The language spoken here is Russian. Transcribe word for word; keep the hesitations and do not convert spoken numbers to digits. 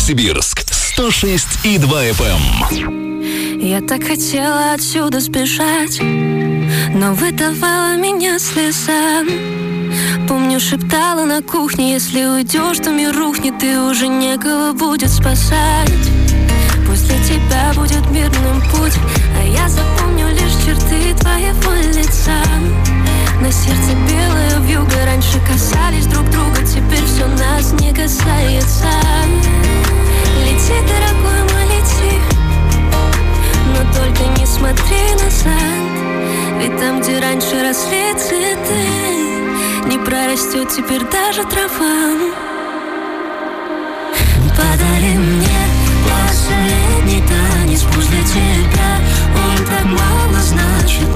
Новосибирск сто шесть и два эф эм. Я так хотела отсюда сбежать, но выдавала меня слезам. Помню, шептала на кухне: если уйдешь, то мир рухнет, и уже некого будет спасать. Пусть для тебя будет мирным путь, а я запомню лишь черты твоего лица. На сердце белая вьюга, раньше касались друг друга, теперь все нас не касается. Лети, дорогой мой, лети, но только не смотри назад. Ведь там, где раньше росли цветы, не прорастет теперь даже трава. Подари мне последний танец, пусть для тебя он так мало значит.